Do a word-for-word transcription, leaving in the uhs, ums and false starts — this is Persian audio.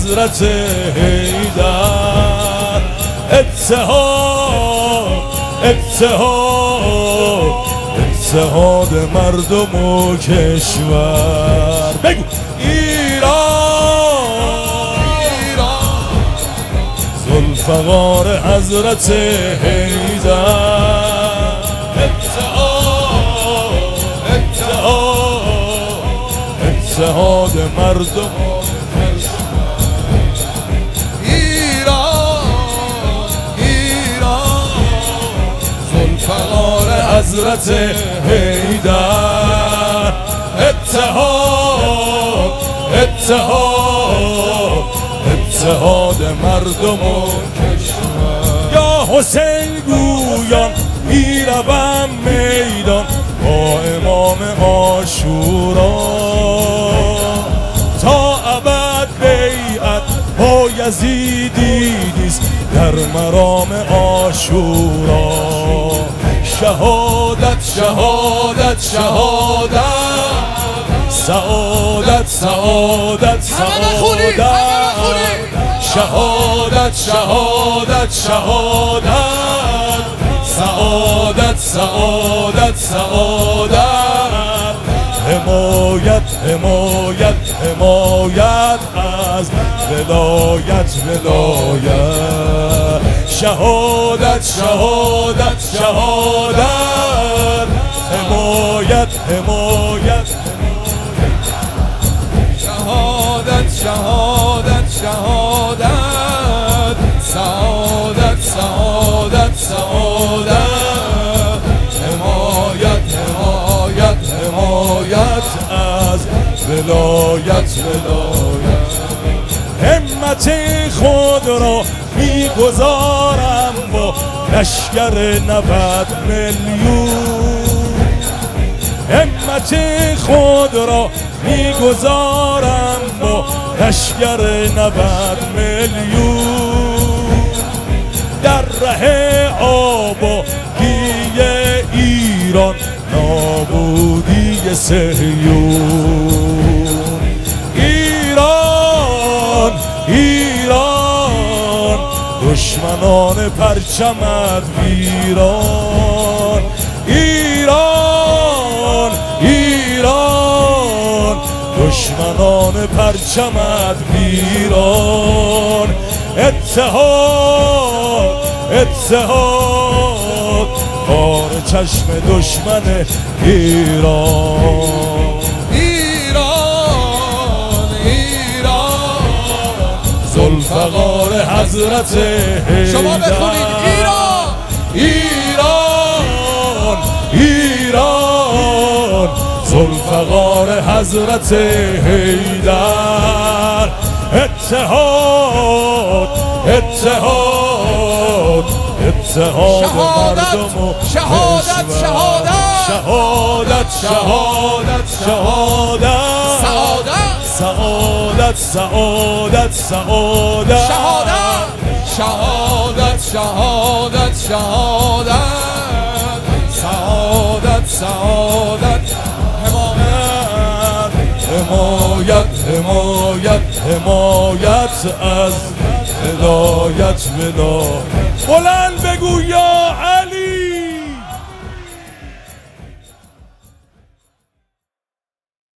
حضرت حیدر. اتحاد اتحاد اتحاد مردم و کشور. بگو ایران ایران ذوالفقار حضرت حیدر. اتحاد اتحاد اتحاد مردم و ذوالفقار حضرت حیدر. اتحاد اتحاد اتحاد مردم و کشور. یا حسین گویان میروم میدان با امام عاشورا، تا ابد بیعت با یزیدیست در مرام عاشورا. شهادت شهادت شهادت سعادت سعادت سعادت شهادت شهادت شهادت سعادت سعادت سعادت. حمایت حمایت حمایت از ولایت ولایت. شهادت شهادت شهادت حمایت حمایت شهادت شهادت شهادت سعادت سعادت سعادت. حمایت حمایت حمایت از ولایت ولایت. همت خود را میگذارم با لشکر نود میلیون. همت خود را میگذارم با لشکر نود میلیون. در ره آبادی ایران نابودی صهیون. ایران ایران دشمنان پرچمت ویران. ایران ایران دشمنان پرچمت ویران. اتحاد اتحاد کار چشم دشمن ایران. ایران ایران ذوالفقار حضرت حیدر. شما بخونید ایران ایران ایران ذوالفقار حضرت حیدر. اتحاد اتحاد اتحاد مردم و شهادت شهادت شهادت شهادت شهادت سعادت سعادت سعادت سعادت شهادت شهادت شهادت شهادت سعادت سعادت حمایت حمایت حمایت از ولایت ولایت.